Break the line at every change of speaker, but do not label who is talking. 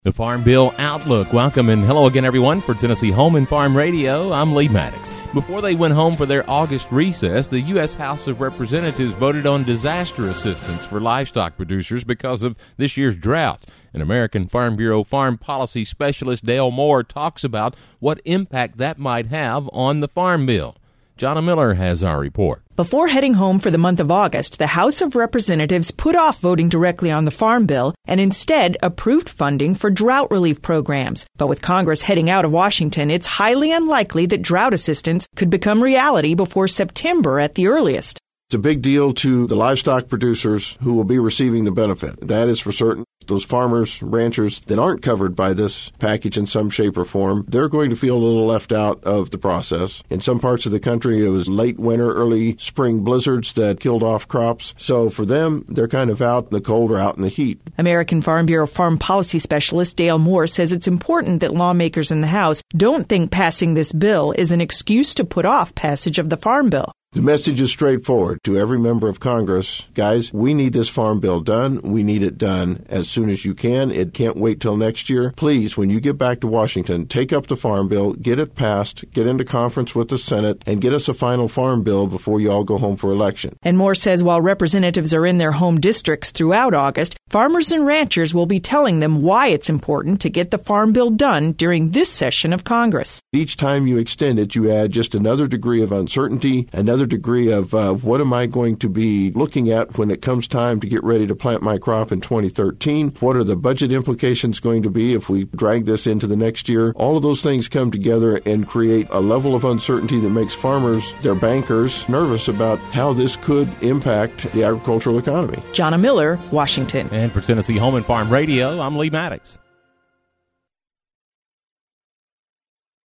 The Farm Bill Outlook. Welcome and hello again, everyone, for Tennessee Home and Farm Radio. I'm Lee Maddox. Before they went home for their August recess, the U.S. House of Representatives voted on disaster assistance for livestock producers because of this year's drought. And American Farm Bureau Farm Policy Specialist Dale Moore talks about what impact that might have on the Farm Bill. Jonna Miller has our report.
Before heading home for the month of August, the House of Representatives put off voting directly on the Farm Bill and instead approved funding for drought relief programs. But with Congress heading out of Washington, it's highly unlikely that drought assistance could become reality before September at the earliest.
It's a big deal to the livestock producers who will be receiving the benefit. That is for certain. Those farmers, ranchers that aren't covered by this package in some shape or form, they're going to feel a little left out of the process. In some parts of the country, it was late winter, early spring blizzards that killed off crops. So for them, they're kind of out in the cold or out in the heat. American
Farm Bureau Farm Policy Specialist Dale Moore says it's important that lawmakers in the House don't think passing this bill is an excuse to put off passage of the Farm Bill.
The message is straightforward to every member of Congress. Guys, we need this Farm Bill done. We need it done as soon as you can. It can't wait till next year. Please, when you get back to Washington, take up the Farm Bill, get it passed, get into conference with the Senate, and get us a final Farm Bill before you all go home for election.
And Moore says while representatives are in their home districts throughout August, farmers and ranchers will be telling them why it's important to get the Farm Bill done during this session of Congress.
Each time you extend it, you add just another degree of uncertainty, another degree of what am I going to be looking at when it comes time to get ready to plant my crop in 2013? What are the budget implications going to be if we drag this into the next year? All of those things come together and create a level of uncertainty that makes farmers, their bankers, nervous about how this could impact the agricultural economy.
Jonna Miller, Washington.
And for Tennessee Home and Farm Radio, I'm Lee Maddox.